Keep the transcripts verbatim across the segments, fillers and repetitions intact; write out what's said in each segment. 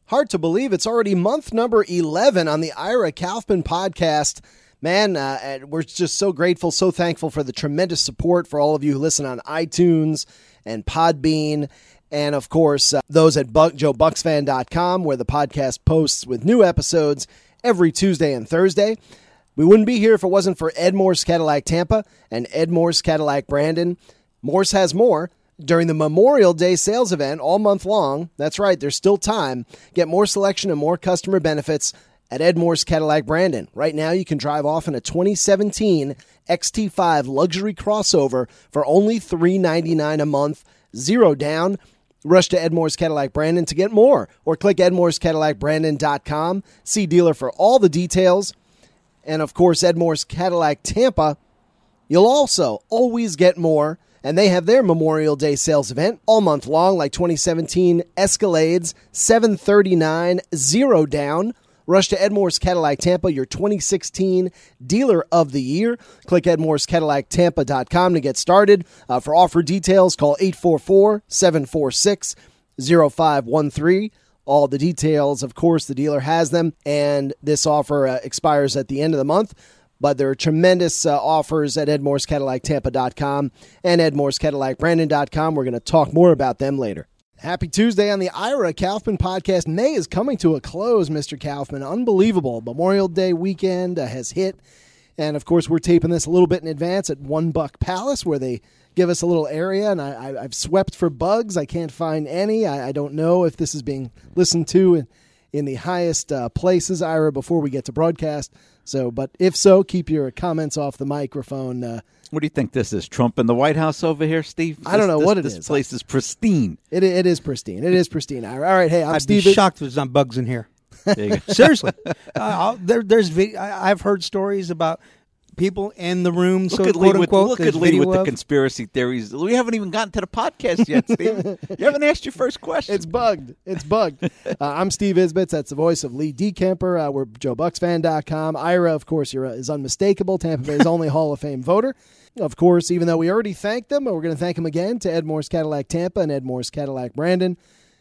Hard to believe it's already month number eleven on the Ira Kaufman podcast. Man, uh, we're just so grateful, so thankful for the tremendous support for all of you who listen on iTunes and Podbean. And, of course, uh, those at Buck, Joe Bucks Fan dot com, where the podcast posts with new episodes every Tuesday and Thursday. We wouldn't be here if it wasn't for Ed Morse Cadillac Tampa and Ed Morse Cadillac Brandon. Morse has more. During the Memorial Day sales event all month long, that's right, there's still time. Get more selection and more customer benefits at Ed Morse Cadillac Brandon. Right now, you can drive off in a twenty seventeen X T five luxury crossover for only three hundred ninety-nine dollars a month, zero down. Rush to Ed Morse Cadillac Brandon to get more, or click ed morse cadillac brandon dot com. See dealer for all the details. And, of course, Ed Morse Cadillac Tampa, you'll also always get more. And they have their Memorial Day sales event all month long, like twenty seventeen Escalades, seven thirty-nine, zero down. Rush to Ed Morse Cadillac Tampa, your twenty sixteen Dealer of the Year. Click ed morse cadillac tampa dot com to get started. Uh, for offer details, call eight four four, seven four six, zero five one three. All the details, of course, the dealer has them, and this offer uh, expires at the end of the month. But there are tremendous uh, offers at ed morse cadillac tampa dot com and ed morse cadillac brandon dot com. We're going to talk more about them later. Happy Tuesday on the Ira Kaufman podcast. May is coming to a close, Mister Kaufman. Unbelievable. Memorial Day weekend uh, has hit. And, of course, we're taping this a little bit in advance at One Buck Palace, where they give us a little area. And I, I, I've swept for bugs. I can't find any. I, I don't know if this is being listened to in, in the highest uh, places, Ira, before we get to broadcast. So, but if so, keep your comments off the microphone. Uh, what do you think this is? Trump in the White House over here, Steve? I don't know this, what it this is. This place is pristine. It It is pristine. It is pristine. All right, hey, I'm I'd Steve. be shocked if there's not bugs in here. There you go. Seriously. uh, I'll- there, there's vid- I, I've heard stories about people in the room, Look so at quote Lee with, unquote. look there's at Lee video with the of. conspiracy theories. We haven't even gotten to the podcast yet, Steve. You haven't asked your first question. It's bugged. It's bugged. uh, I'm Steve Isbitz. That's the voice of Lee D. Kemper. Uh, we're Joe Bucks Fan dot com. Ira, of course, you're, uh, is unmistakable. Tampa Bay's only Hall of Fame voter. Of course, even though we already thanked them, we're going to thank them again to Ed Morse Cadillac Tampa and Ed Morse Cadillac Brandon.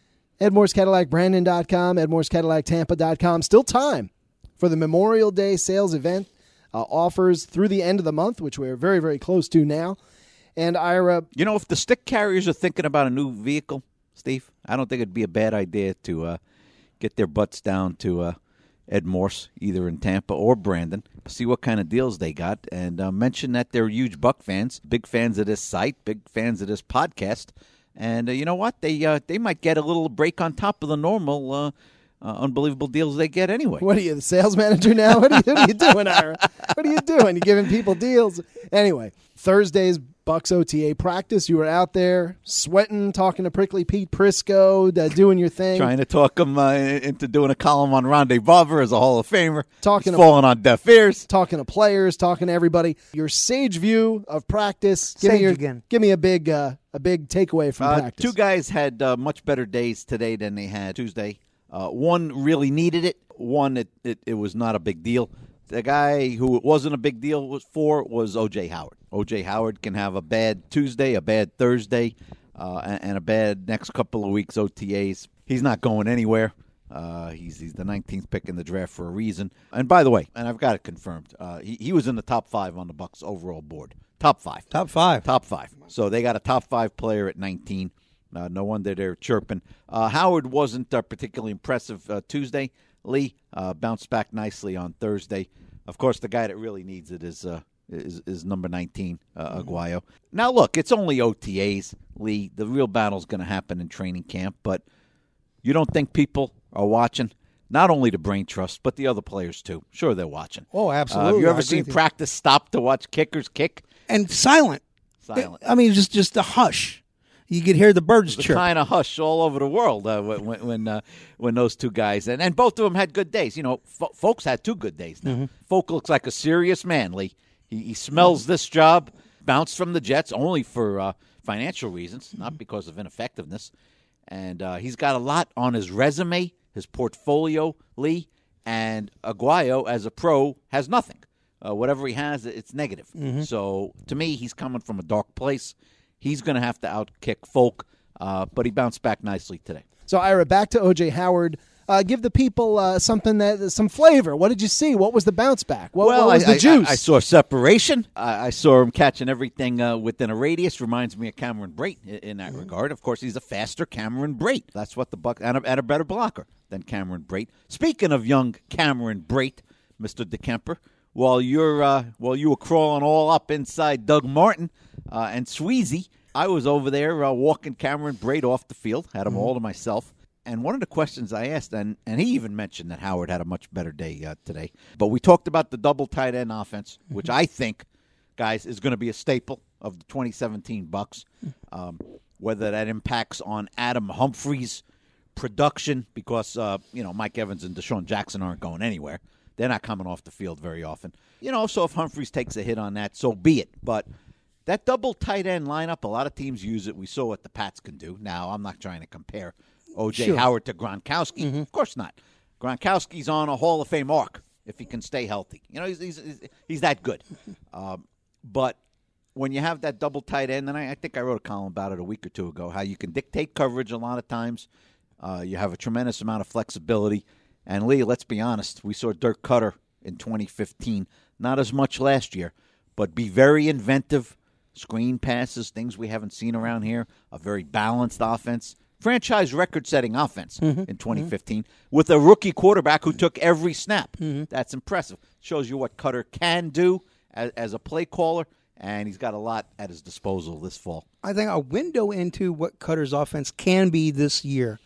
ed morse cadillac brandon dot com, ed morse cadillac tampa dot com. Still time for the Memorial Day sales event. Uh, offers through the end of the month, which we're very, very close to now. And Ira, You know, if the stick carriers are thinking about a new vehicle, Steve, I don't think it'd be a bad idea to uh, get their butts down to uh, Ed Morse, either in Tampa or Brandon, see what kind of deals they got, and uh, mention that they're huge Buck fans, big fans of this site, big fans of this podcast. And uh, you know what? They uh, they might get a little break on top of the normal uh, uh, unbelievable deals they get anyway. what are you, the sales manager now? What are you, what are you doing, Ira? What are you doing? You giving people deals? Anyway, Thursday's Bucks O T A practice. You were out there sweating, talking to Prickly Pete Prisco, uh, doing your thing. Trying to talk him uh, into doing a column on Rondé Barber as a Hall of Famer. Talking He's to- falling on deaf ears. Talking to players, talking to everybody. Your sage view of practice. Give me Sage your, again. Give me a big, uh, a big takeaway from Uh, practice. two guys had uh, much better days today than they had Tuesday. Uh, one really needed it. One, it, it, it was not a big deal. The guy who it wasn't a big deal was for was O J Howard. O J Howard can have a bad Tuesday, a bad Thursday, uh, and, and a bad next couple of weeks O T As. He's not going anywhere. Uh, he's he's the nineteenth pick in the draft for a reason. And by the way, and I've got it confirmed, uh, he, he was in the top five on the Bucks overall board. Top five. Top five. Top five. So they got a top five player at nineteen. Uh, no wonder they're chirping. Uh, Howard wasn't uh, particularly impressive uh, Tuesday. Lee uh, bounced back nicely on Thursday. Of course, the guy that really needs it is uh, is, is number nineteen, uh, Aguayo. Now, look, it's only O T As, Lee. The real battle's going to happen in training camp, but you don't think people are watching? Not only the brain trust, but the other players, too. Sure, they're watching. Oh, Uh, absolutely. have you I ever agree seen with you. practice stop to watch kickers kick? And silent. Silent. I mean, just just a hush. You could hear the birds The chirp. kind of hush all over the world uh, when when uh, when those two guys and, and both of them had good days. You know, F- Folks had two good days now. Mm-hmm. Folk looks like a serious man, Lee. He, he smells this job. Bounced from the Jets only for uh, financial reasons, not because of ineffectiveness. And uh, he's got a lot on his resume, his portfolio, Lee. And Aguayo, as a pro, has nothing. Uh, whatever he has, it's negative. Mm-hmm. So to me, he's coming from a dark place. He's going to have to outkick Folk, uh, but he bounced back nicely today. So, Ira, back to O J Howard. uh, give the people uh, something that some flavor. What did you see? What was the bounce back? What, well, what was I, the juice? I, I saw separation. I, I saw him catching everything uh, within a radius. Reminds me of Cameron Brate in, in that mm-hmm. regard. Of course, he's a faster Cameron Brate. That's what the Buck and a, and a better blocker than Cameron Brate. Speaking of young Cameron Brate, Mister DeKemper, while you're uh, while you were crawling all up inside Doug Martin uh, and Sweezy, I was over there uh, walking Cameron Brate off the field. Had him mm-hmm. all to myself. And one of the questions I asked, and, and he even mentioned that Howard had a much better day uh, today. But we talked about the double tight end offense, mm-hmm. which I think, guys, is going to be a staple of the twenty seventeen Bucks. Um, whether that impacts on Adam Humphries' production, because uh, you know Mike Evans and Deshaun Jackson aren't going anywhere. They're not coming off the field very often. You know, so if Humphries takes a hit on that, so be it. But that double tight end lineup, a lot of teams use it. We saw what the Pats can do. Now, I'm not trying to compare O J Sure. Howard to Gronkowski. Mm-hmm. Of course not. Gronkowski's on a Hall of Fame arc if he can stay healthy. You know, he's he's, he's that good. Um, but when you have that double tight end, and I, I think I wrote a column about it a week or two ago, how you can dictate coverage a lot of times. Uh, you have a tremendous amount of flexibility. And, Lee, let's be honest, we saw Dirk Cutter in twenty fifteen, not as much last year, but be very inventive, screen passes, things we haven't seen around here, a very balanced offense. Franchise record-setting offense mm-hmm. in twenty fifteen mm-hmm. with a rookie quarterback who took every snap. Mm-hmm. That's impressive. Shows you what Cutter can do as, as a play caller, and he's got a lot at his disposal this fall. I think a window into what Cutter's offense can be this year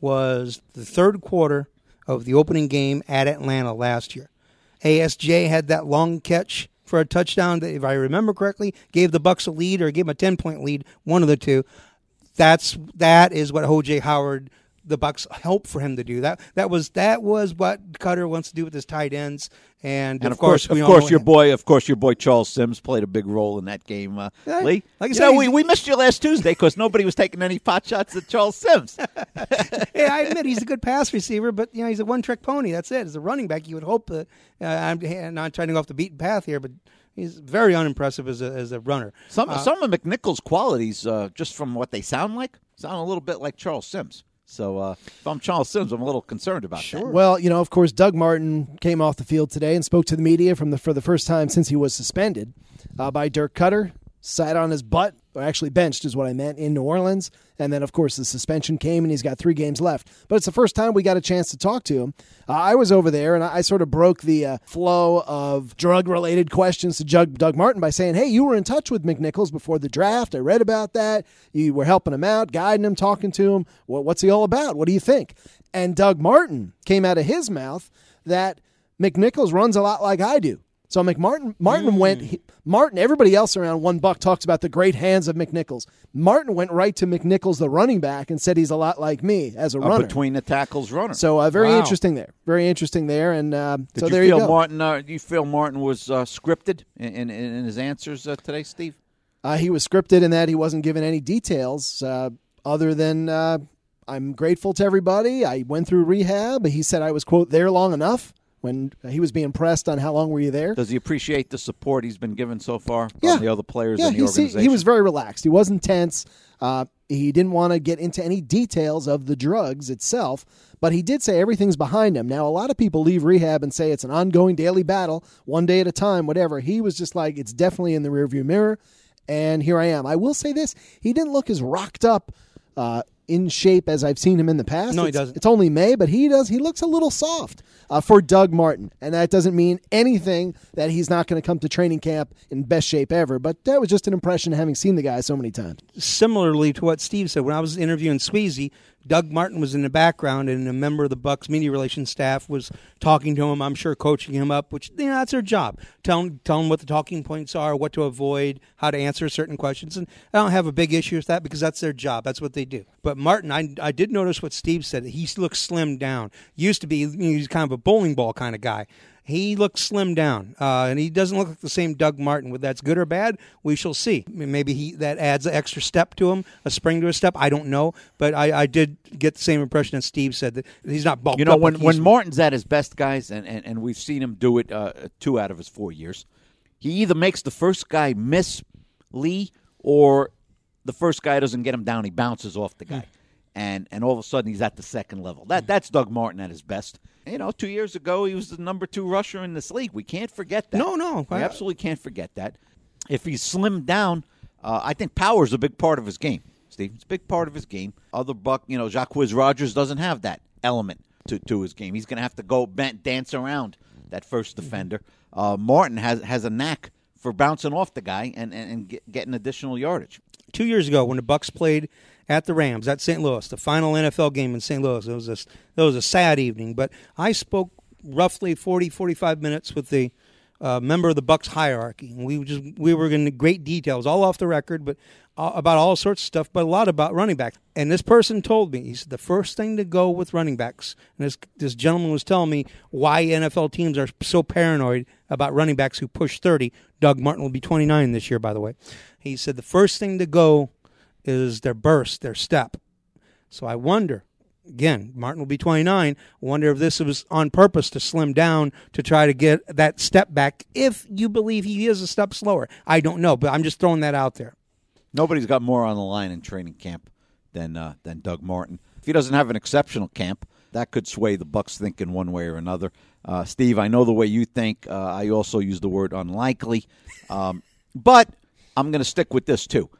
was the third quarter of the opening game at Atlanta last year. A S J had that long catch for a touchdown that, if I remember correctly, gave the Bucks a lead or gave them a ten-point lead, one of the two. That's that is what O J Howard, the Bucks helped for him to do. That that was that was what Cutter wants to do with his tight ends, and, and of, of course, course, of course, your boy, of course, your boy Charles Sims played a big role in that game. Uh, yeah, Lee, like I you said, know, we we missed you last Tuesday because nobody was taking any pot shots at Charles Sims. Yeah, I admit he's a good pass receiver, but you know he's a one-trick pony. That's it. As a running back, you would hope that uh, I'm not trying to go off the beaten path here, but he's very unimpressive as a as a runner. Some uh, some of McNichols' qualities, uh, just from what they sound like, sound a little bit like Charles Sims. So uh, if I'm Charles Sims, I'm a little concerned about sure. that. Well, you know, of course, Doug Martin came off the field today and spoke to the media from the for the first time since he was suspended uh, by Dirk Cutter. Sat on his butt, or actually benched is what I meant, in New Orleans. And then, of course, the suspension came, and he's got three games left. But it's the first time we got a chance to talk to him. Uh, I was over there, and I, I sort of broke the uh, flow of drug-related questions to Doug, Doug Martin by saying, hey, you were in touch with McNichols before the draft. I read about that. You were helping him out, guiding him, talking to him. Well, what's he all about? What do you think? And Doug Martin came out of his mouth that McNichols runs a lot like I do. So McMartin, Martin mm. went, he, Martin, everybody else around One Buck talks about the great hands of McNichols. Martin went right to McNichols, the running back, and said he's a lot like me as a uh, runner. Between the tackles runner. So uh, very wow. interesting there. Very interesting there. And uh, Did so you there feel you go. Martin, uh, you feel Martin was uh, scripted in, in, in his answers uh, today, Steve? Uh, he was scripted in that he wasn't given any details uh, other than uh, I'm grateful to everybody. I went through rehab. He said I was, quote, there long enough. When he was being pressed on how long were you there. Does he appreciate the support he's been given so far yeah. from the other players yeah, in the organization? He, he was very relaxed. He wasn't tense. Uh, he didn't want to get into any details of the drugs itself, but he did say everything's behind him. Now, a lot of people leave rehab and say it's an ongoing daily battle, one day at a time, whatever. He was just like, it's definitely in the rearview mirror, and here I am. I will say this. He didn't look as rocked up uh, in shape as I've seen him in the past. No, it's, he doesn't. It's only May, but he does. He looks a little soft uh, for Doug Martin, and that doesn't mean anything that he's not going to come to training camp in best shape ever. But that was just an impression having seen the guy so many times. Similarly to what Steve said, when I was interviewing Sweezy, Doug Martin was in the background, and a member of the Bucks media relations staff was talking to him, I'm sure coaching him up, which, you know, that's their job. Tell him, tell him what the talking points are, what to avoid, how to answer certain questions. And I don't have a big issue with that because that's their job. That's what they do. But Martin, I, I did notice what Steve said. He looks slimmed down. Used to be, you know, he's kind of a bowling ball kind of guy. He looks slimmed down, uh, and he doesn't look like the same Doug Martin. Whether that's good or bad, we shall see. Maybe he that adds an extra step to him, a spring to a step. I don't know, but I, I did get the same impression as Steve said, that he's not bulked You know, up when, like when he's- Martin's at his best, guys, and, and, and we've seen him do it uh, two out of his four years, he either makes the first guy miss Lee, or the first guy doesn't get him down. He bounces off the guy. and, and all of a sudden he's at the second level. That That's Doug Martin at his best. You know, two years ago he was the number two rusher in this league. We can't forget that. No, no. We absolutely can't forget that. If he's slimmed down, uh, I think power is a big part of his game, Steve. It's a big part of his game. Other Buck, you know, Jacquizz Rodgers doesn't have that element to, to his game. He's going to have to go bent, dance around that first defender. Uh, Martin has has a knack for bouncing off the guy and, and, and get, getting additional yardage. Two years ago, when the Bucs played at the Rams at Saint Louis, the final N F L game in Saint Louis, it was a, it was a sad evening. But I spoke roughly forty, forty-five minutes with the uh, member of the Bucs hierarchy. And we just we were in great details, all off the record, but uh, about all sorts of stuff, but a lot about running backs. And this person told me, he said, the first thing to go with running backs, and this, this gentleman was telling me why N F L teams are so paranoid about running backs who push thirty. Doug Martin will be twenty-nine this year, by the way. He said the first thing to go is their burst, their step. So I wonder, again, Martin will be twenty-nine, I wonder if this was on purpose to slim down to try to get that step back, if you believe he is a step slower. I don't know, but I'm just throwing that out there. Nobody's got more on the line in training camp than uh, than Doug Martin. If he doesn't have an exceptional camp, that could sway the Bucs thinking one way or another. Uh, Steve, I know the way you think. Uh, I also use the word unlikely. Um, but I'm going to stick with this, too.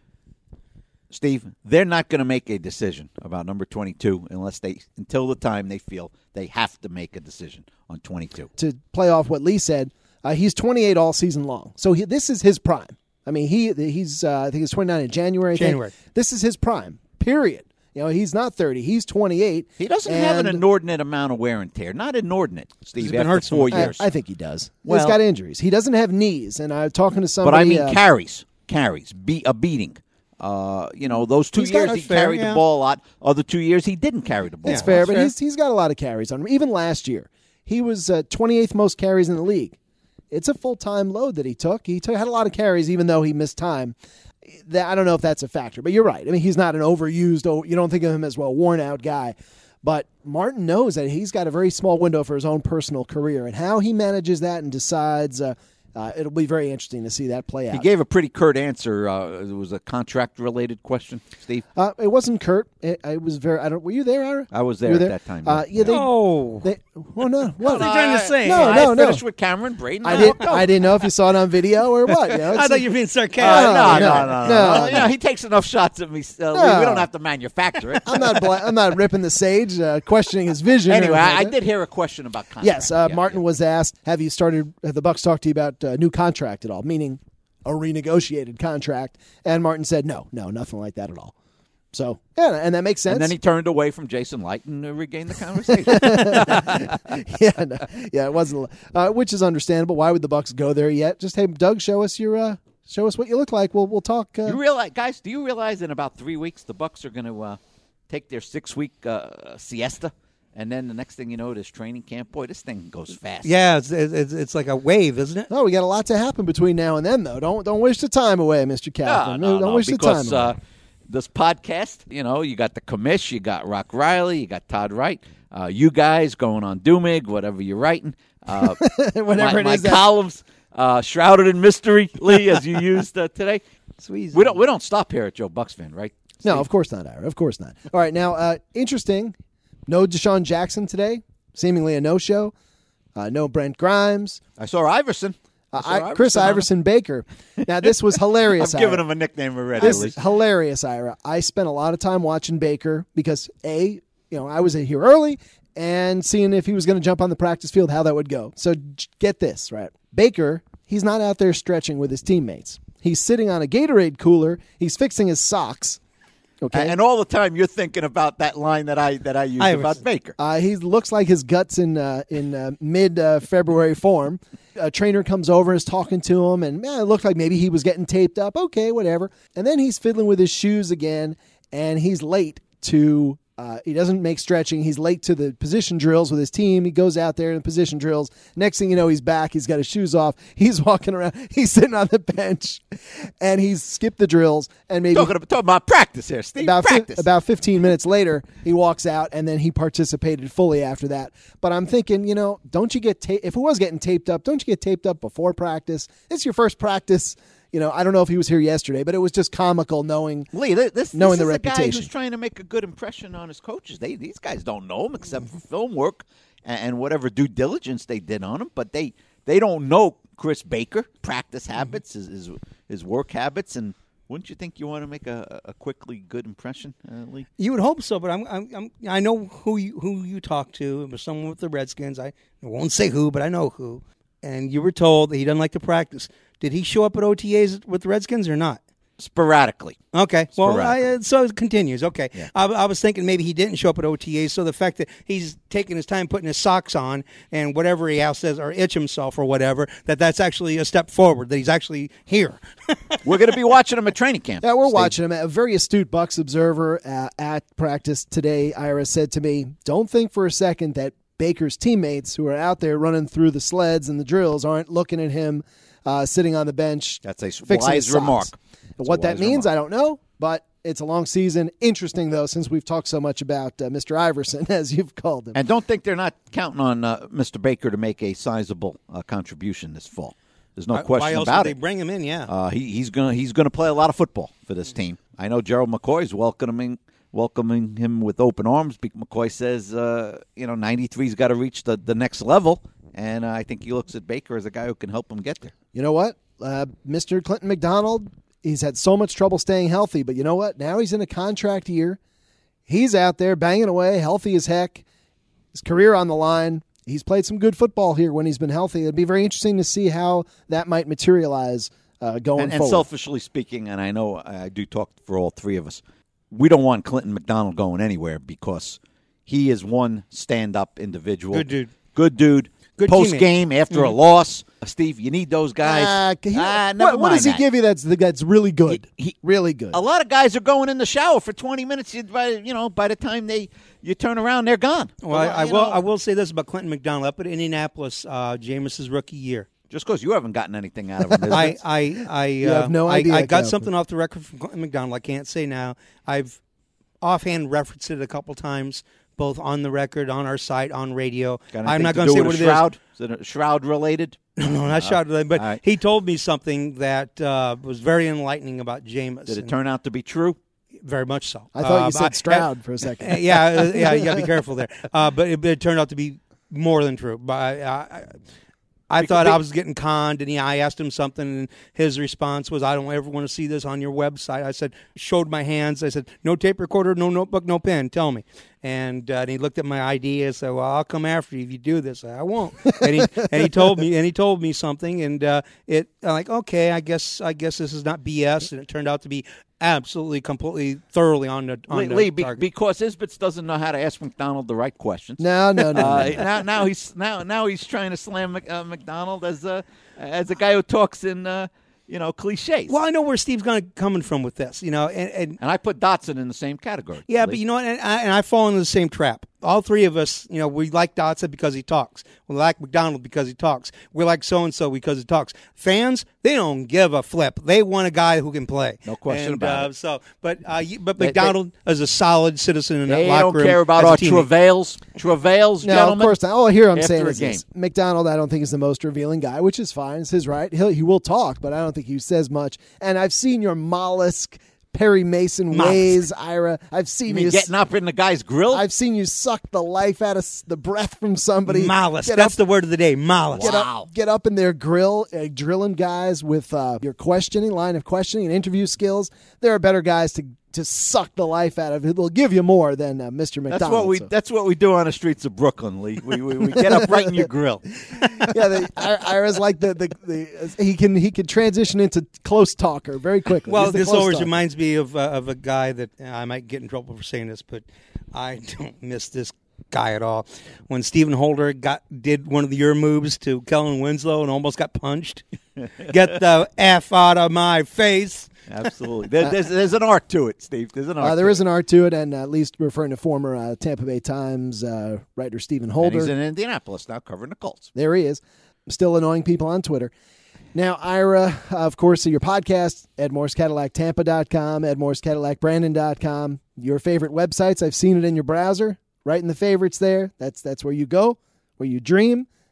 Steve, they're not going to make a decision about number twenty-two unless they, until the time they feel they have to make a decision on twenty-two. To play off what Lee said, uh, he's twenty-eight all season long. So he, this is his prime. I mean, he he's uh, I think he's twenty-nine in January. I January. Think. This is his prime, period. You know, he's not thirty. He's twenty-eight. He doesn't and have an inordinate amount of wear and tear. Not inordinate, Steve, He's been after hurt four so years. I, I think he does. Well- he's got injuries. He doesn't have knees. And I'm talking to somebody. But I mean uh, carries, carries, be a beating. Uh, you know, those two He's got years it he fair, carried yeah. the ball a lot. Other two years he didn't carry the ball. It's a fair, lot. but fair. he's he's got a lot of carries on him. Even last year, he was uh, twenty-eighth most carries in the league. It's a full-time load that he took. He took, had a lot of carries, even though he missed time. That, I don't know if that's a factor, but you're right. I mean, he's not an overused, oh, you don't think of him as well worn-out guy. But Martin knows that he's got a very small window for his own personal career, and how he manages that and decides, uh, uh, it'll be very interesting to see that play out. He gave a pretty curt answer. Uh, it was a contract-related question, Steve. Uh, it wasn't curt. It, it was very. I don't. Were you there, Ira? I was there You were at that time, Uh, yeah. yeah. They, Oh. They, well, no. What? What are you trying to say? No, I no, no. finished with Cameron Braden. I and didn't. walked over. I didn't know if you saw it on video or what. You know, I it's- thought you were being Uh, sarcastic. no, no, no, no, no, no. no. You know, he takes enough shots at me. Uh, we, No. we don't have to manufacture it. I'm not. Bla- I'm not ripping the sage, uh, questioning his vision. or Anyway, anything I, I like that. did hear a question about contract. Yes, uh, Yeah, Martin yeah. was asked, "Have you started? Have the Bucs talked to you about a new contract at all? Meaning a renegotiated contract?" And Martin said, "No, no, nothing like that at all." So yeah, and that makes sense. And then he turned away from Jason Light and uh, regained the conversation. yeah, no, yeah, it wasn't, uh, which is understandable. Why would the Bucs go there yet? Just hey, Doug, show us your, uh, show us what you look like. We'll we'll talk. Uh, you realize, guys? Do you realize in about three weeks the Bucs are going to uh, take their six-week uh, siesta, and then the next thing you know, this training camp. Boy, this thing goes fast. Yeah, it's, it's it's like a wave, isn't it? Oh, we got a lot to happen between now and then, though. Don't don't wish the time away, Mister No, Kaplan. no, don't no, wish the time because away. uh, this podcast, you know, you got the commish, you got Rock Riley, you got Todd Wright, uh, you guys going on Doomig, whatever you're writing, uh, Whatever my, it my is that- columns uh, shrouded in mystery, Lee, as you used uh, today. Sweet. We don't we don't stop here at Joe Bucks fan, right? No, Steve? of course not, Ira. Of course not. All right, now, uh, interesting. No Deshaun Jackson today, seemingly a no-show. Uh, no Brent Grimes. I saw Iverson. Uh, I saw I, Chris on it. Iverson Baker. Now, this was hilarious. I'm giving Ira. him a nickname already. This Lee. is hilarious, Ira. I spent a lot of time watching Baker because, A, you know, I was here early and seeing if he was going to jump on the practice field, how that would go. So j- get this, right? Baker, he's not out there stretching with his teammates. He's sitting on a Gatorade cooler. He's fixing his socks. Okay. And all the time you're thinking about that line that I that I used Iverson. about Baker. Uh, he looks like his guts in uh, in uh, mid uh, February form. A trainer comes over and is talking to him, and man, it looked like maybe he was getting taped up. Okay, whatever. And then he's fiddling with his shoes again, and he's late to. Uh, he doesn't make stretching. He's late to the position drills with his team. He goes out there in the position drills. Next thing you know, he's back. He's got his shoes off. He's walking around. He's sitting on the bench, and he's skipped the drills. And maybe Talking about, talking about practice here, Steve. about fi- practice. about fifteen minutes later, he walks out, and then he participated fully after that. But I'm thinking, you know, don't you get ta- if it was getting taped up, don't you get taped up before practice? It's your first practice. You know, I don't know if he was here yesterday, but it was just comical knowing Lee, this, this, knowing this the is a guy reputation. who's trying to make a good impression on his coaches. They These guys don't know him except for film work and, and whatever due diligence they did on him, but they, they don't know Chris Baker, practice habits, his, his, his work habits, and wouldn't you think you want to make a, a quickly good impression, uh, Lee? You would hope so, but I'm, I'm, I'm I know who you, who you talked to. It was someone with the Redskins. I won't say who, but I know who. And you were told that he doesn't like to practice. Did he show up at O T As with the Redskins or not? Sporadically. Okay. Well, I, Sporadically. uh, so it continues. Okay. Yeah. I, I was thinking maybe he didn't show up at O T As, so the fact that he's taking his time putting his socks on and whatever he else says, or itch himself or whatever, that that's actually a step forward, that he's actually here. We're going to be watching him at training camp. Yeah, we're Steve. watching him. A very astute Bucs observer uh, at practice today, Ira, said to me, don't think for a second that Baker's teammates who are out there running through the sleds and the drills aren't looking at him uh, sitting on the bench. That's a fixing his wise remark. socks. That's What a that wise means, remark. I don't know, but it's a long season. Interesting, though, since we've talked so much about uh, Mister Iverson, as you've called him. And don't think they're not counting on uh, Mister Baker to make a sizable uh, contribution this fall. There's no Why- question Why else about would it. they bring him in? Yeah. Uh, he, he's gonna he's gonna play a lot of football for this team. I know Gerald McCoy's welcoming welcoming him with open arms. Be- McCoy says, uh, you know, ninety-three's got to reach the, the next level, and uh, I think he looks at Baker as a guy who can help him get there. You know what? Uh, Mister Clinton McDonald, he's had so much trouble staying healthy, but you know what? Now he's in a contract year. He's out there banging away, healthy as heck. His career on the line. He's played some good football here when he's been healthy. It'd be very interesting to see how that might materialize uh, going And, and forward. selfishly speaking, and I know I do talk for all three of us, we don't want Clinton McDonald going anywhere because he is one stand-up individual. Good dude. Good dude. Good Post-game, after a loss. Uh, Steve, you need those guys. Uh, he- Ah, never what, what mind does he that. give you that's that's really good? He- he- really good. A lot of guys are going in the shower for twenty minutes. You, by, you know, by the time they you turn around, they're gone. Well, I, I You will. know, I will say this about Clinton McDonald up at Indianapolis, uh, Jameis's rookie year. Just because you haven't gotten anything out of him. I, I, I, You uh, have no I- idea, I, got Cal. something off the record from Clinton McDonald. I can't say now. I've offhand referenced it a couple times, both on the record, on our site, on radio. Got I'm anything not to going do to say with what a it is. shroud? Is it a shroud related? No, no, not shouted at him, but all right. he told me something that uh, was very enlightening about Jameis. Did it and turn out to be true? Very much so. I thought Uh, you said but- Stroud for a second. Uh, yeah, uh, yeah, you got to be careful there. Uh, but it, it turned out to be more than true. But I, I, I thought I was getting conned, and he, I asked him something, and his response was, "I don't ever want to see this on your website." I said, showed my hands. I said, "No tape recorder, no notebook, no pen. Tell me." And, uh, and he looked at my I D and said, "Well, I'll come after you if you do this." I, said, I won't. and he and he told me and he told me something, and uh, it I'm like, okay, I guess I guess this is not B S, and it turned out to be absolutely, completely, thoroughly on the on Lee, the Lee be, target. because Isbitz doesn't know how to ask McDonald the right questions. No, no, no. Uh, no. now, now he's now now he's trying to slam Mc, uh, McDonald as a as a guy who talks in uh, you know cliches. Well, I know where Steve's going to coming from with this, you know, and, and And I put Dotson in the same category. yeah, Lee. but you know what, and I, and I fall into the same trap. All three of us, you know, we like Dotson because he talks. We like McDonald because he talks. We like so and so because he talks. Fans, they don't give a flip. They want a guy who can play. No question and, about uh, it. So, but uh, you, but They- McDonald is a solid citizen in that they locker don't room. care about as a our teammate. travails. Travails, No, gentlemen. of course not. All here I'm After saying a is game. this. McDonald, I don't think is the most revealing guy, which is fine. It's his right. He'll, he will talk, but I don't think he says much. And I've seen your mollusk, Perry Mason Mollusk. ways, Ira. I've You seen mean you. getting up in the guy's grill? I've seen you suck the life out of s- the breath from somebody. Malice. Get That's up, the word of the day. Malice. get Wow. up, get up in their grill, uh, drilling guys with uh, your questioning line of questioning and interview skills. There are better guys to to suck the life out of. They'll give you more than uh, Mister McDonald. that's what we. so. That's what we do on the streets of Brooklyn, Lee. We we, we get up right in your grill. yeah, the, I- Ira's like the, the, the he can he can transition into close talker very quickly. Well, He's the this close always talker. reminds me of uh, of a guy that uh, I might get in trouble for saying this, but I don't miss this guy at all. When Stephen Holder got did one of your moves to Kellen Winslow and almost got punched, get the F out of my face. Absolutely. There, there's there's an art to it, Steve. There's an art. Uh, there to is an art to it, and uh, at least referring to former uh, Tampa Bay Times uh, writer Stephen it. And Holder. he's in Indianapolis now, covering the Colts. There he is, still annoying people on Twitter. Now, Ira, of course, your podcast, ed morse cadillac tampa dot com, ed morse cadillac brandon dot com. Your favorite websites, I've seen it in your browser, right in the favorites there. That's that's where you go, where you dream,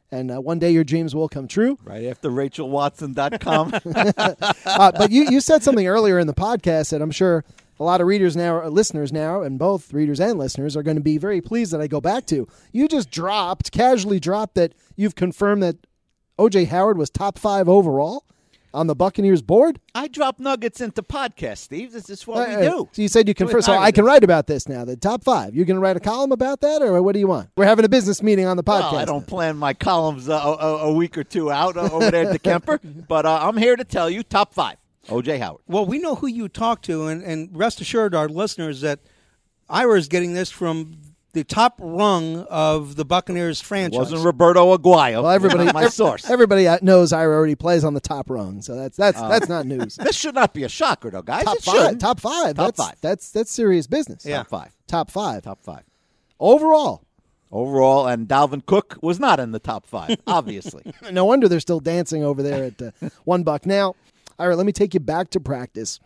and uh, one day your dreams will come true. Right after Rachel Watson dot com. uh, but you, you said something earlier in the podcast that I'm sure a lot of readers now, or listeners now, and both readers and listeners are going to be very pleased that I go back to. You just dropped, casually dropped, that you've confirmed that O J Howard was top five overall on the Buccaneers board. I drop nuggets into podcasts, Steve. This is what Uh, we do. So you said you confirmed. So I can write about this now. The top five. You're going to write a column about that, or what do you want? We're having a business meeting on the podcast. Well, I don't plan my columns uh, a, a week or two out uh, over there at the Kemper, but uh, I'm here to tell you top five. O J Howard. Well, we know who you talk to, and, and rest assured, our listeners, that Ira is getting this from the top rung of the Buccaneers franchise. Wasn't Roberto Aguayo. Well, everybody, my source. Everybody knows Ira already plays on the top rung, so that's that's uh, that's not news. This should not be a shocker, though, guys. Top it five. Shouldn't. Top five. Top that's, five. That's that's serious business. Yeah. Top five. Top five. Top five. Overall. Overall, and Dalvin Cook was not in the top five, obviously. No wonder they're still dancing over there at uh, one buck. Now, Ira, let me take you back to practice.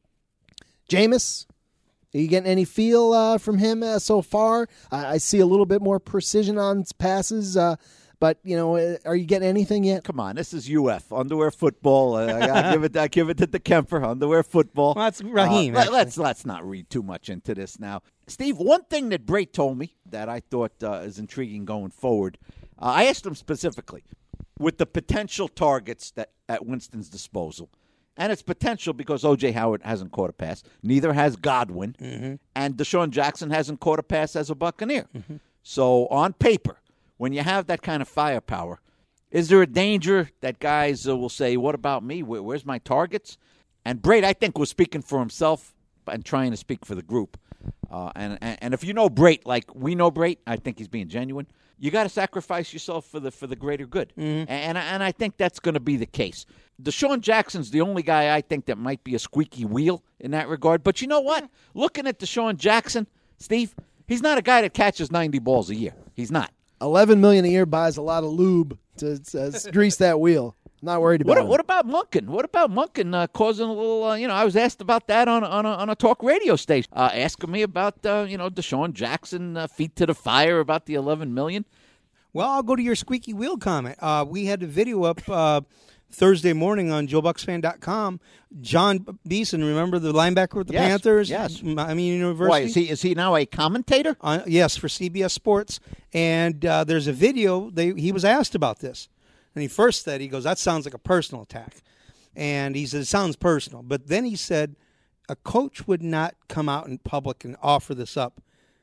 Jameis, are you getting any feel uh, from him uh, so far? I, I see a little bit more precision on passes, uh, but you know, uh, are you getting anything yet? Come on, this is U F underwear football. Uh, I gotta give it. I give it to the Kemper underwear football. Well, that's Raheem. Uh, let, let's let's not read too much into this now, Steve. One thing that Bray told me that I thought uh, is intriguing going forward. Uh, I asked him specifically with the potential targets that at Winston's disposal. And it's potential because O J Howard hasn't caught a pass. Neither has Godwin. Mm-hmm. And Deshaun Jackson hasn't caught a pass as a Buccaneer. Mm-hmm. So on paper, when you have that kind of firepower, is there a danger that guys uh, will say, what about me? Where, where's my targets? And Braid, I think, was speaking for himself and trying to speak for the group. Uh, and, and and if you know Braid, like we know Braid, I think he's being genuine. You got to sacrifice yourself for the for the greater good. Mm-hmm. And, and I think that's going to be the case. Deshaun Jackson's the only guy I think that might be a squeaky wheel in that regard. But you know what? Looking at Deshaun Jackson, Steve, he's not a guy that catches ninety balls a year. He's not. eleven million dollars a year buys a lot of lube to uh, grease that wheel. Not worried about what, him. What about Monken? What about Monken uh, causing a little, uh, you know, I was asked about that on, on, a, on a talk radio station, uh, asking me about, uh, you know, Deshaun Jackson, uh, feet to the fire about the eleven million dollars. Well, I'll go to your squeaky wheel comment. Uh, we had a video up uh, Thursday morning on Joe Bucks Fan dot com. John Beeson, remember the linebacker with the yes, Panthers? Yes. Miami University. Why, is he, is he now a commentator? Uh, yes, for C B S Sports. And uh, there's a video. They, he was asked about this. And he first said, he goes, that sounds like a personal attack. And he said, it sounds personal. But then he said, a coach would not come out in public and offer this up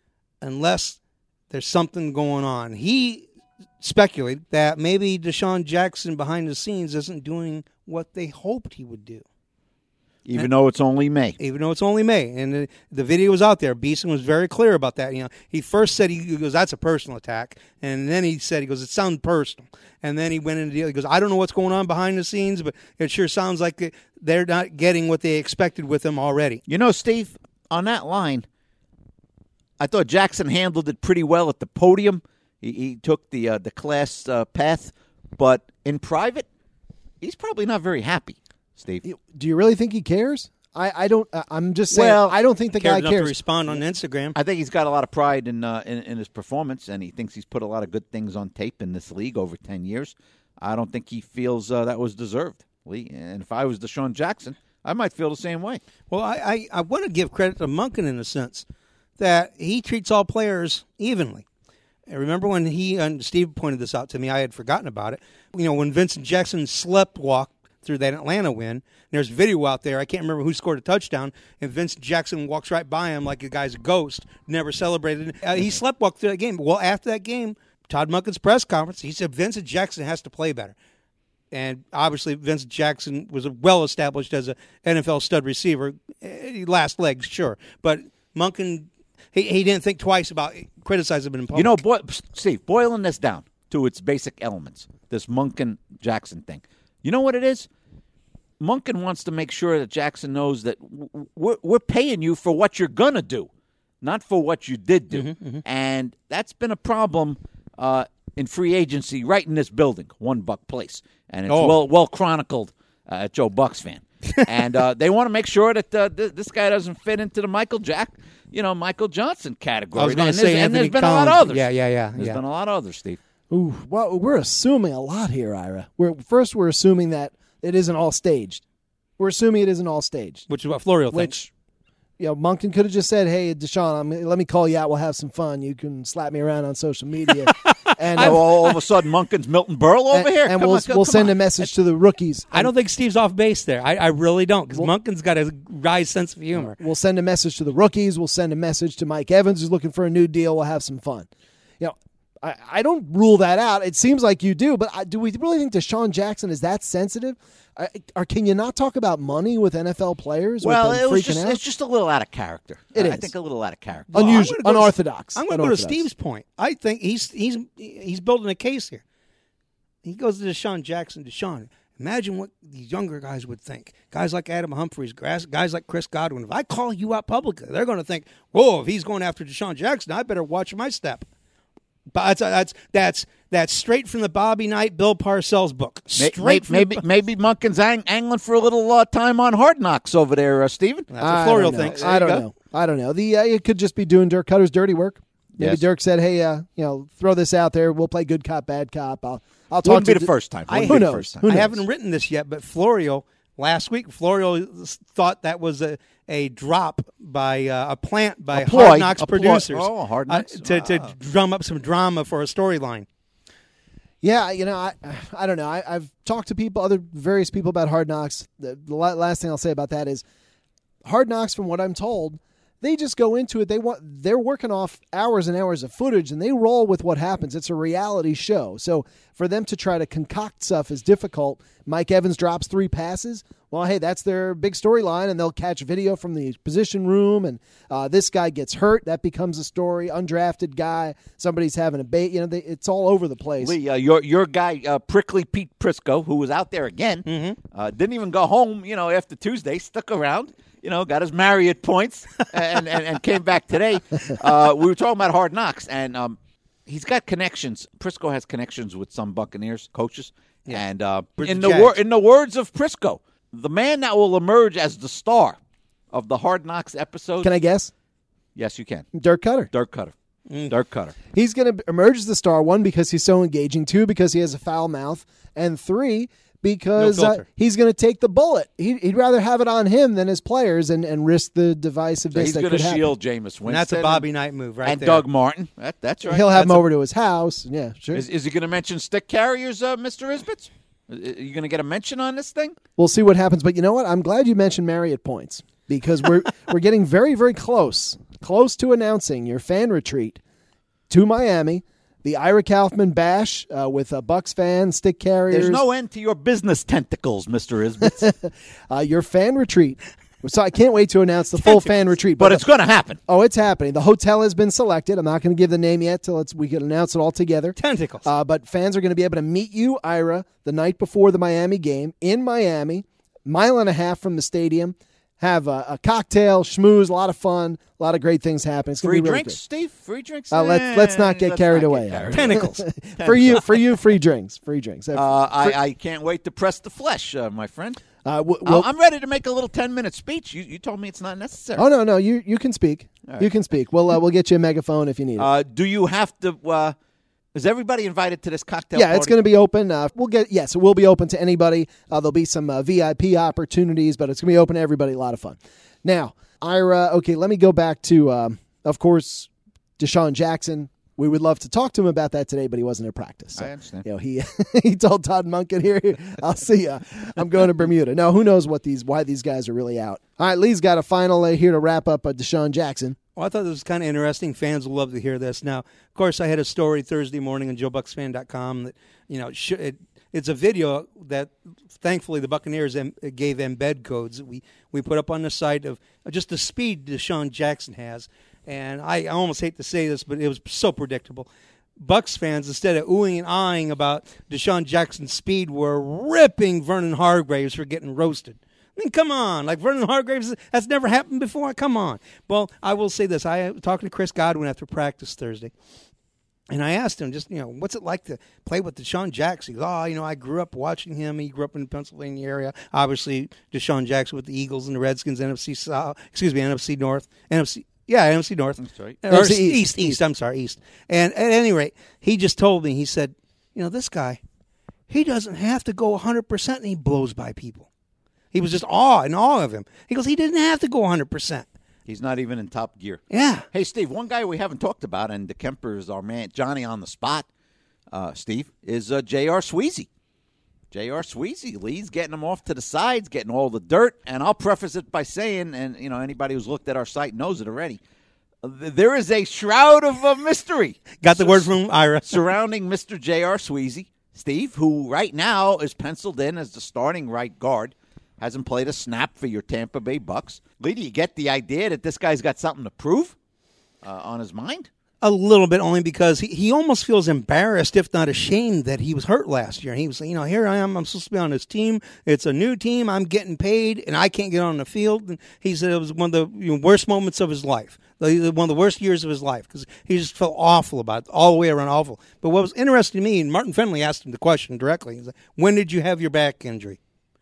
unless there's something going on. He speculated that maybe Deshaun Jackson behind the scenes isn't doing what they hoped he would do. Even and, though it's only May. Even though it's only May. And the, the video was out there. Beeson was very clear about that. You know, he first said, he, he goes, that's a personal attack. And then he said, he goes, it sounds personal. And then he went into the deal. He goes, I don't know what's going on behind the scenes, but it sure sounds like they're not getting what they expected with him already. You know, Steve, on that line, I thought Jackson handled it pretty well at the podium. He, he took the uh, the class uh, path. But in private, he's probably not very happy. Steve, do you really think he cares? I, I don't. Uh, I'm just saying. Well, I don't think the guy enough cares to respond on Instagram. I think he's got a lot of pride in, uh, in in his performance, and he thinks he's put a lot of good things on tape in this league over ten years. I don't think he feels uh, that was deserved. Lee, and if I was Deshaun Jackson, I might feel the same way. Well, I I, I want to give credit to Monken in a sense that he treats all players evenly. I remember when he and Steve pointed this out to me, I had forgotten about it. You know, when Vincent Jackson sleptwalked through that Atlanta win. There's video out there. I can't remember who scored a touchdown, and Vincent Jackson walks right by him like a guy's a ghost, never celebrated. Uh, he sleptwalked through that game. Well, after that game, Todd Monken's press conference, he said Vincent Jackson has to play better. And obviously, Vincent Jackson was well-established as an N F L stud receiver. Last legs, sure. But Monken, he, he didn't think twice about criticizing him in public. You know, boy, Steve, boiling this down to its basic elements, this Monken-Jackson thing. You know what it is? Monken wants to make sure that Jackson knows that we're, we're paying you for what you're going to do, not for what you did do. Mm-hmm, mm-hmm. And that's been a problem uh, in free agency right in this building, One Buck Place. And it's oh. well well chronicled uh, at Joe Bucks Fan. and uh, they want to make sure that uh, th- this guy doesn't fit into the Michael Jack, you know, Michael Johnson category. I was going and to say there's, and there's been Collins. a lot of others. Yeah, yeah, yeah. There's yeah. been a lot of others, Steve. Ooh, well, we're assuming a lot here, Ira. We're first we're assuming that it isn't all staged. We're assuming it isn't all staged. Which is what Florio thinks. Which, you know, Moncton could have just said, "Hey, Deshaun, I'm, let me call you out. We'll have some fun. You can slap me around on social media." and oh, all of a sudden, Monken's Milton Berle over and, here. and Come we'll on, we'll come send on. a message to the rookies. I don't think Steve's off base there. I, I really don't, because Monken's got a wry sense of humor. We'll send a message to the rookies. We'll send a message to Mike Evans, who's looking for a new deal. We'll have some fun. You know, I, I don't rule that out. It seems like you do, but I, do we really think Deshaun Jackson is that sensitive? I, or can you not talk about money with N F L players? Well, with it them was freaking just, out? it's just a little out of character. It I, is. I think a little out of character. Well, I'm Unusual, gonna go to- unorthodox. I'm going to go to Unorthodox. Steve's point. I think he's he's he's building a case here. He goes to Deshaun Jackson. Deshaun, imagine what these younger guys would think. Guys like Adam Humphries, guys guys like Chris Godwin. If I call you out publicly, they're going to think, whoa, if he's going after Deshaun Jackson, I better watch my step. But that's that's that's that's straight from the Bobby Knight, Bill Parcells book. Straight Maybe from maybe, the, maybe Monken's ang- angling for a little uh, time on Hard Knocks over there, uh, Steven. That's what I Florio don't know. thinks. I There don't you go. know. I don't know. The uh, it could just be doing Dirk Cutter's dirty work. Maybe Yes. Dirk said, "Hey, uh, you know, throw this out there. We'll play good cop, bad cop. I'll, I'll talk Wouldn't to be the first time. I- Wouldn't Who be the knows? first time. Who I knows? haven't written this yet, but Florio last week, Florio thought that was a, a drop by uh, a plant by A ploy. Hard Knocks A ploy. producers. Oh, Hard uh, Knocks. to to Ah. drum up some drama for a storyline. Yeah, you know, I I don't know. I, I've talked to people, other various people about Hard Knocks. The, the la- last thing I'll say about that is, Hard Knocks, from what I'm told, they just go into it. They want they're working off hours and hours of footage, and they roll with what happens. It's a reality show, so for them to try to concoct stuff is difficult. Mike Evans drops three passes. Well, hey, that's their big storyline, and they'll catch video from the position room, and uh, this guy gets hurt. That becomes a story. Undrafted guy, somebody's having a bait. You know, they, it's all over the place. Lee, uh, your your guy, uh, Prickly Pete Prisco, who was out there again, Mm-hmm. uh, didn't even go home. You know, after Tuesday, stuck around. You know, got his Marriott points and, and, and came back today. Uh, we were talking about Hard Knocks, and um, he's got connections. Prisco has connections with some Buccaneers coaches, and uh, With in the the wor- Jags. in the words of Prisco, the man that will emerge as the star of the Hard Knocks episode. Can I guess? Yes, you can. Dirk Cutter. Dirk Cutter. Mm. Dirk Cutter. He's going to emerge as the star, one, because he's so engaging, two, because he has a foul mouth, and three, because No uh, filter. he's going to take the bullet. He, he'd rather have it on him than his players and, and risk the So divisiveness he's that going could to happen. shield Jameis Winston. And that's a Bobby Knight move right and there. Doug Martin. That, that's right. He'll have him That's a- over to his house. Yeah, sure. Is, is he going to mention stick carriers, uh, Mister Isbitz? Are you going to get a mention on this thing? We'll see what happens. But you know what? I'm glad you mentioned Marriott points, because we're we're getting very, very close, close to announcing your fan retreat to Miami, the Ira Kaufman Bash uh, with uh, Bucks fans, stick carriers. There's no end to your business tentacles, Mister Isbitz. uh, your fan retreat. So I can't wait to announce the full fan retreat. but it's going to happen. Oh, it's happening. The hotel has been selected. I'm not going to give the name yet till it's, we can announce it all together. Tentacles. Uh, but fans are going to be able to meet you, Ira, the night before the Miami game in Miami, mile and a half from the stadium. Have a, a cocktail, schmooze, a lot of fun, a lot of great things happen. It's going Free to be really drinks, great. Steve? Free drinks? Uh, let's let's not get Let's carried not away. get carried Tentacles. for you, for you, free drinks, free drinks. Uh, Uh, I, I can't wait to press the flesh, uh, my friend. uh, w- I- well- I'm ready to make a little ten-minute speech. You, you told me it's not necessary. oh no, no, you you can speak. right. You can speak. We'll uh, we'll get you a megaphone if you need it. Uh, do you have to... Uh, is everybody invited to this cocktail Yeah, party? it's going to be open. Uh, we'll get yes, it will be open to anybody. Uh, there'll be some uh, V I P opportunities, but it's going to be open to everybody. A lot of fun. Now, Ira, okay, let me go back to, um, of course, Deshaun Jackson. We would love to talk to him about that today, but he wasn't at practice. So, I understand. You know, he he told Todd Monken here, "I'll see ya. I'm going to Bermuda." No, who knows what these why these guys are really out. All right, Lee's got a final uh, here to wrap up uh, Deshaun Jackson. Well, I thought this was kind of interesting. Fans will love to hear this. Now, of course, I had a story Thursday morning on Joe Bucks Fan dot com that, you know, sh- it, it's a video that, thankfully, the Buccaneers em- gave embed codes that we, we put up on the site of just the speed Deshaun Jackson has. And I, I almost hate to say this, but it was so predictable. Bucks fans, instead of oohing and eyeing about Deshaun Jackson's speed, were ripping Vernon Hargraves for getting roasted. I mean, come on. Like, Vernon Hargraves, that's never happened before. Come on. Well, I will say this. I was talking to Chris Godwin after practice Thursday, and I asked him just, you know, what's it like to play with Deshaun Jackson? He goes, oh, you know, I grew up watching him. He grew up in the Pennsylvania area. Obviously, Deshaun Jackson with the Eagles and the Redskins, N F C South, excuse me, N F C North, N F C Yeah, N F C North. That's right. Or N F C East, East, East, East, I'm sorry, East. And at any rate, he just told me, he said, you know, this guy, he doesn't have to go one hundred percent and he blows by people. He was just awe in awe of him. He goes, he didn't have to go one hundred percent. He's not even in top gear. Yeah. Hey, Steve, one guy we haven't talked about, and DeKemper is our man, Johnny on the spot, uh, Steve, is uh, J R. Sweezy. J R. Sweezy, Lee's getting him off to the sides, getting all the dirt. And I'll preface it by saying, and you know anybody who's looked at our site knows it already, uh, there is a shroud of uh, mystery. Got the So- word from Ira. surrounding Mister J R. Sweezy, Steve, who right now is penciled in as the starting right guard. Hasn't played a snap for your Tampa Bay Bucks. Lee, do you get the idea that this guy's got something to prove uh, on his mind? A little bit, only because he, he almost feels embarrassed, if not ashamed, that he was hurt last year. He was saying, you know, here I am. I'm supposed to be on this team. It's a new team. I'm getting paid, and I can't get on the field. And he said it was one of the you know, worst moments of his life, the- one of the worst years of his life, because he just felt awful about it, all the way around awful. But what was interesting to me, and Martin Fenley asked him the question directly, he said, when did you have your back injury?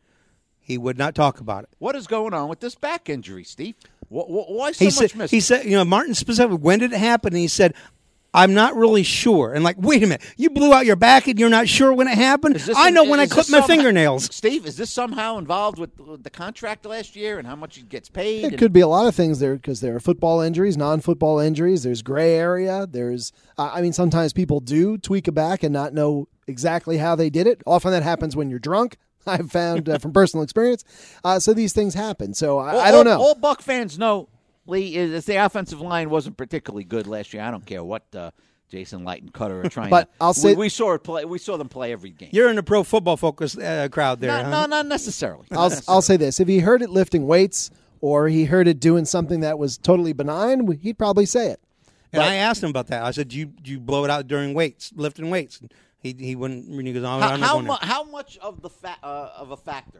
He would not talk about it. What is going on with this back injury, Steve? Wh- wh- Why so He much said, mystery? he said, you know, Martin specifically, when did it happen? And he said, I'm not really sure. And like, wait a minute, you blew out your back and you're not sure when it happened? Is this I in- know when I is this clipped my somehow- fingernails. Steve, is this somehow involved with the contract last year and how much he gets paid? It and- could be a lot of things there because there are football injuries, non-football injuries. There's gray area. There's, uh, I mean, sometimes people do tweak a back and not know exactly how they did it. Often that happens when you're drunk. I've found uh, from personal experience. Uh, so these things happen. So I, All- I don't know. All, all Buck fans know, Lee, is, is the offensive line wasn't particularly good last year. I don't care what uh, Jason Light and Cutter are trying But to. I'll say- we, we saw it play. We saw them play every game. You're in the pro football focused uh, crowd there. Not, huh? no, not necessarily. I'll, I'll say this. If he heard it lifting weights or he heard it doing something that was totally benign, he'd probably say it. And I asked him about that. I said, do you, do you blow it out during weights, lifting weights? And he, he wouldn't, he goes, oh, How, I'm not how, going mu- there. how much of the fa- uh, of a factor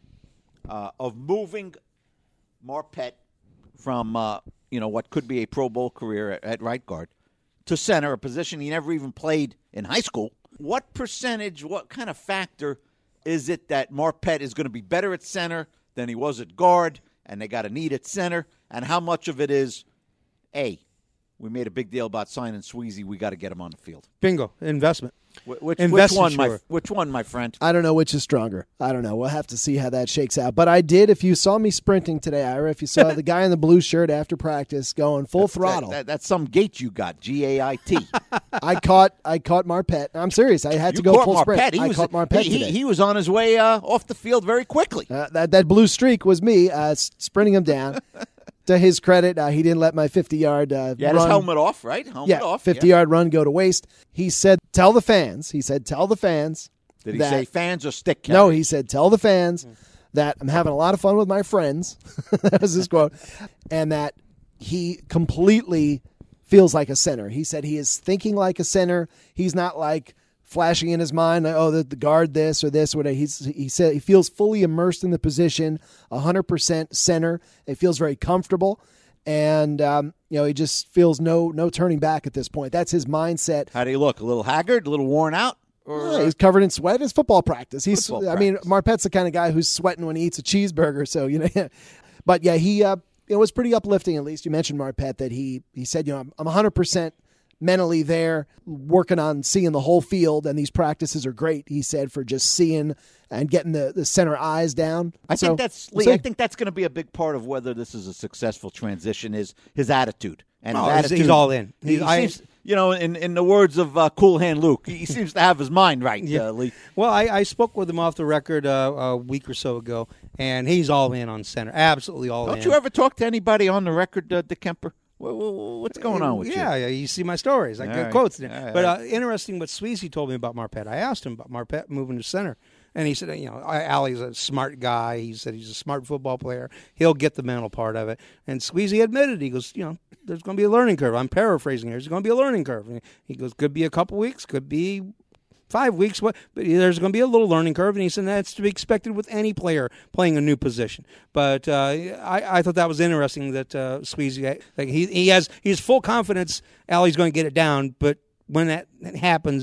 uh, of moving Marpet from uh, you know what could be a Pro Bowl career at, at right guard to center, a position he never even played in high school? What percentage, what kind of factor is it that Marpet is going to be better at center than he was at guard, and they got a need at center? And how much of it is, A, we made a big deal about signing Sweezy, we got to get him on the field? Bingo, investment. Wh- Which, which Invest one, my sure. which one, my friend? I don't know which is stronger. I don't know. We'll have to see how that shakes out. But I did, if you saw me sprinting today, Ira, if you saw the guy in the blue shirt after practice going full throttle, That, that, that's some gate you got, G A I T. I caught I caught Marpet. I'm serious. I had You to go caught full sprint. Marpet. He I was, caught Marpet he, he, today. he was on his way uh, off the field very quickly. Uh, that that blue streak was me uh, s- sprinting him down. To his credit, uh, he didn't let my fifty-yard uh, He had run. his helmet off, right? Helmet yeah, off. fifty-yard run go to waste. He said, "Tell the fans." He said, "Tell the fans." Yeah. Did he that- say fans or stick No, carriers? he said, "Tell the fans that I'm having a lot of fun with my friends." That was his quote, and that he completely feels like a center. He said he is thinking like a center. He's not like flashing in his mind, oh, the, the guard this or this or whatever. He's, he said he feels fully immersed in the position, one hundred percent center. It feels very comfortable. And, um, you know, he just feels no no turning back at this point. That's his mindset. How do you look? A little haggard? A little worn out? Or, Yeah, he's covered in sweat. It's football practice. He's, Football I mean, practice. Marpet's the kind of guy who's sweating when he eats a cheeseburger. So you know, but yeah, he uh, it was pretty uplifting. At least you mentioned Marpet that he he said, you know, I'm, I'm one hundred percent mentally there, working on seeing the whole field, and these practices are great. He said for just seeing and getting the, the center eyes down. I So, think that's we'll Lee. I see. think that's going to be a big part of whether this is a successful transition. Is his attitude and Oh, his he's- attitude. he's all in. He, He- I- seems, you know, in in the words of uh, Cool Hand Luke, he seems to have his mind right. Yeah. Uh, Lee. Well, I, I spoke with him off the record uh, a week or so ago, and he's all in on center. Absolutely all in. Don't you ever talk to anybody on the record, uh, DeKemper? What, what, what's going on with yeah, you? Yeah, you see my stories. I All got right. quotes there. All right. But uh, interesting what Sweezy told me about Marpet. I asked him about Marpet moving to center. And he said, you know, Allie's a smart guy. He said he's a smart football player. He'll get the mental part of it. And Sweezy admitted, he goes, you know, there's going to be a learning curve. I'm paraphrasing here. There's going to be a learning curve. And he goes, could be a couple weeks, could be five weeks, what? But there's going to be a little learning curve. And he said that's to be expected with any player playing a new position. But uh, I, I thought that was interesting that uh, Sweezy, like he he has he has full confidence Allie's going to get it down. But when that happens,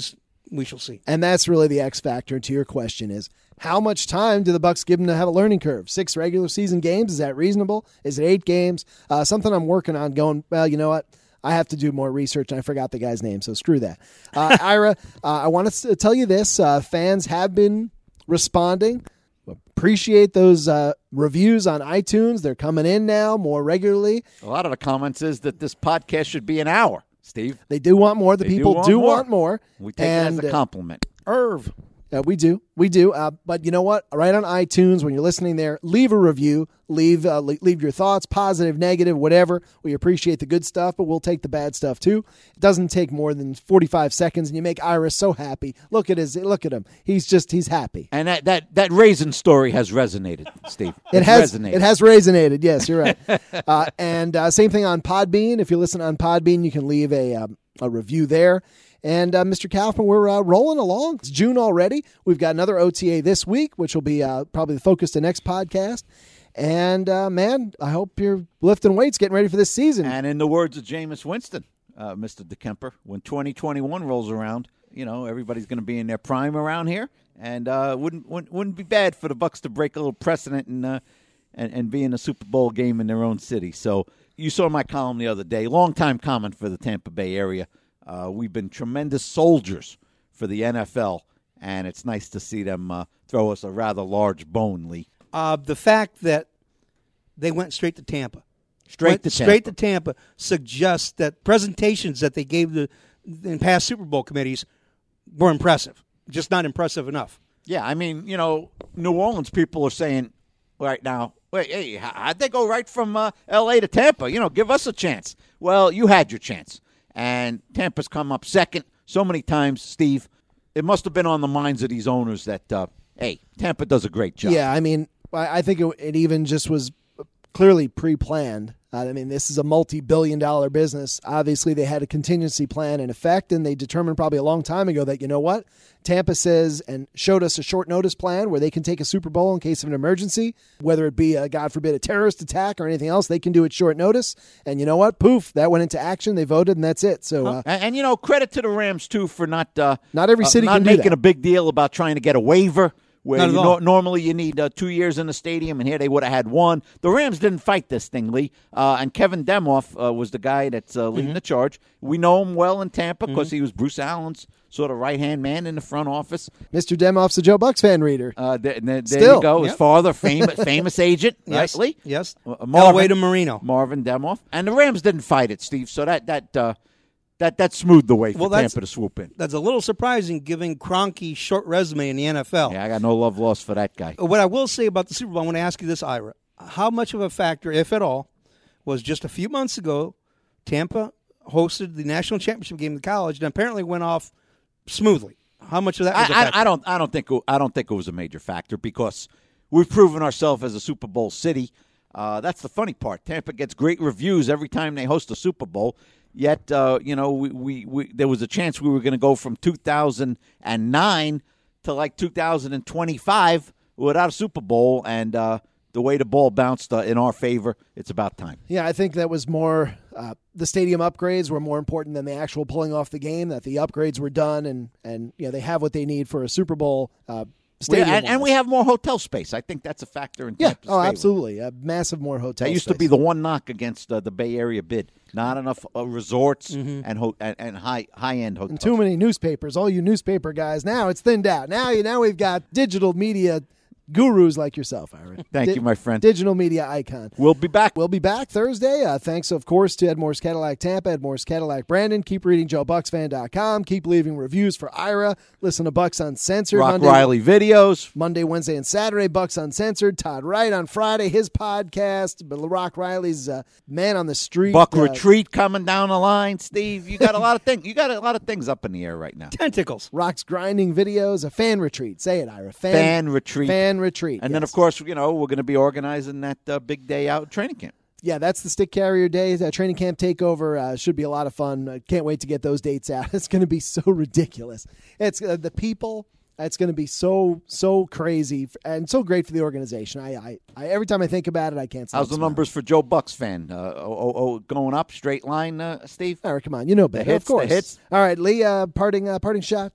we shall see. And that's really the X factor to your question is, how much time do the Bucs give them to have a learning curve? Six regular season games, is that reasonable? Is it eight games? Uh, something I'm working on going, well, you know what? I have to do more research, and I forgot the guy's name, so screw that. Uh, Ira, uh, I want to tell you this. Uh, fans have been responding. Appreciate those uh, reviews on iTunes. They're coming in now more regularly. A lot of the comments is that this podcast should be an hour, Steve. They do want more. The They people do want do more. want more. We take and, it as a compliment. Irv. Uh, we do. We do. Uh, but you know what? Right on iTunes, when you're listening there, leave a review. Leave uh, le- leave your thoughts, positive, negative, whatever. We appreciate the good stuff, but we'll take the bad stuff too. It doesn't take more than forty-five seconds, and you make Iris so happy. Look at his. Look at him. He's just. He's happy. And that, that, that raisin story has resonated, Steve. It It's has. resonated. It has resonated. Yes, you're right. uh, and uh, same thing on Podbean. If you listen on Podbean, you can leave a um, a review there. And uh, Mister Kaufman, we're uh, rolling along. It's June already. We've got another O T A this week, which will be uh, probably the focus of the next podcast. And, uh, man, I hope you're lifting weights, getting ready for this season. And in the words of Jameis Winston, uh, Mister DeKemper, when twenty twenty-one rolls around, you know, everybody's going to be in their prime around here. And uh, wouldn't, wouldn't wouldn't be bad for the Bucs to break a little precedent and, uh, and, and be in a Super Bowl game in their own city. So you saw my column the other day. Long-time comment for the Tampa Bay area. Uh, we've been tremendous soldiers for the N F L, and it's nice to see them uh, throw us a rather large bone, Lee. Uh, the fact that they went straight to Tampa, Straight went to straight Tampa. to Tampa, suggests that presentations that they gave the in past Super Bowl committees were impressive, just not impressive enough. Yeah, I mean, you know, New Orleans people are saying right now, wait, hey, how'd they go right from uh, L A to Tampa? You know, give us a chance. Well, you had your chance. And Tampa's come up second so many times, Steve. It must have been on the minds of these owners that, uh, hey, Tampa does a great job. Yeah, I mean, I I think it, it even just was clearly pre-planned. Uh, I mean, this is a multi-billion dollar business. Obviously, they had a contingency plan in effect, and they determined probably a long time ago that, you know what, Tampa says and showed us a short notice plan where they can take a Super Bowl in case of an emergency, whether it be, a, God forbid, a terrorist attack or anything else. They can do it short notice. And you know what? Poof, that went into action. They voted, and that's it. So, uh, and, and, you know, credit to the Rams, too, for not uh, Not every city uh, not can do making that. a big deal about trying to get a waiver. Where Not you at no- all. normally you need uh, two years in the stadium, and here they would have had one. The Rams didn't fight this thing, Lee. Uh, and Kevin Demoff uh, was the guy that's uh, leading Mm-hmm. the charge. We know him well in Tampa because mm-hmm. he was Bruce Allen's sort of right-hand man in the front office. Mister Demoff's a Joe Bucks fan reader. Uh, th- th- there Still. you go. Yep. His father, famous, famous agent, Yes, right, Lee? yes. Uh, Elway to Marino. Marvin Demoff. And the Rams didn't fight it, Steve, so that that uh, that, that smoothed the way for Well, that's- Tampa to swoop in. That's a little surprising, given Kroenke's short resume in the N F L. Yeah, I got no love lost for that guy. What I will say about the Super Bowl, I want to ask you this, Ira. How much of a factor, if at all, was just a few months ago, Tampa hosted the national championship game in college and apparently went off smoothly? How much of that was a I, factor? I, I don't. I don't think. It, I don't think it was a major factor because we've proven ourselves as a Super Bowl city. Uh, that's the funny part. Tampa gets great reviews every time they host a Super Bowl. Yet, uh, you know, we, we, we there was a chance we were going to go from two thousand nine to like two thousand twenty-five without a Super Bowl, and uh, the way the ball bounced uh, in our favor, it's about time. Yeah, I think that was more uh, the stadium upgrades were more important than the actual pulling off the game, that the upgrades were done and, and you know, they have what they need for a Super Bowl uh, stadium. We- and, and we have more hotel space. I think that's a factor in Yeah, Tampa's oh, favor. absolutely. A massive more hotel That used to space. be the one knock against uh, the Bay Area bid. Not enough uh, resorts and, ho- and and high high end hotels. And too many newspapers. All you newspaper guys, now it's thinned out. Now, you now we've got digital media gurus like yourself, Ira. Thank Di- you, my friend. Digital media icon. We'll be back. We'll be back Thursday. Uh, thanks, of course, to Ed Moore's Cadillac Tampa, Ed Moore's Cadillac Brandon. Keep reading Joe Bucks Fan dot com. Keep leaving reviews for Ira. Listen to Bucks Uncensored. Rock Monday, Riley videos. Monday, Wednesday, and Saturday. Bucks Uncensored. Todd Wright on Friday, his podcast. But Rock Riley's uh, Man on the Street. Buck uh, Retreat coming down the line, Steve. You got a lot of things. You got a lot of things up in the air right now. Tentacles. Rock's Grinding videos. A fan retreat. Say it, Ira. Fan, Fan retreat. Fan retreat. And then, yes. of course, you know, we're going to be organizing that uh, big day out at training camp. Yeah, that's the Stick Carrier Day. That training camp takeover uh, should be a lot of fun. I can't wait to get those dates out. It's going to be so ridiculous. It's uh, the people. It's going to be so so crazy and so great for the organization. I, I, I every time I think about it, I can't stop. How's the smiling. numbers for Joe Bucks fan? Uh, oh, oh, oh, going up, straight line, uh, Steve? All right, come on, you know better. hits, of course. the hits. All right, Lee. Uh, parting uh, parting shot.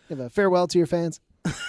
Give a farewell to your fans.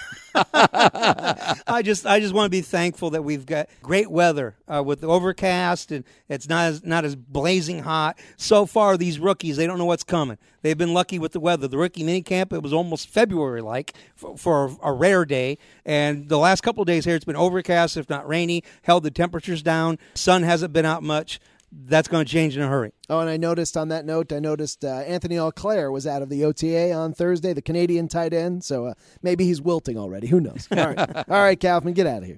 I just I just want to be thankful that we've got great weather uh, with the overcast, and it's not as not as blazing hot. So far, these rookies, they don't know what's coming. They've been lucky with the weather. The rookie minicamp, it was almost February-like for, for a rare day, and the last couple of days here, it's been overcast, if not rainy, held the temperatures down. Sun hasn't been out much. That's going to change in a hurry. Oh, and I noticed on that note, I noticed uh, Anthony Auclair was out of the O T A on Thursday, the Canadian tight end. So uh, maybe he's wilting already. Who knows? All right, all right, Kaufman, get out of here.